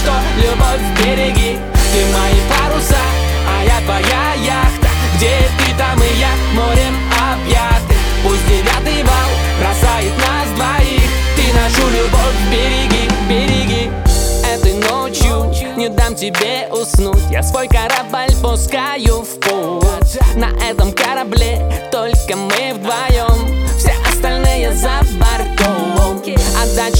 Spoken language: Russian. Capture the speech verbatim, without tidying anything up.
что любовь береги. Ты мои паруса, а я твоя яхта. Где ты, там и я, морем объяты. Пусть девятый вал бросает нас двоих, ты нашу любовь береги, береги. Этой ночью не дам тебе уснуть, я свой корабль пускаю в путь. На этом корабле только мы вдвоем, все остальные за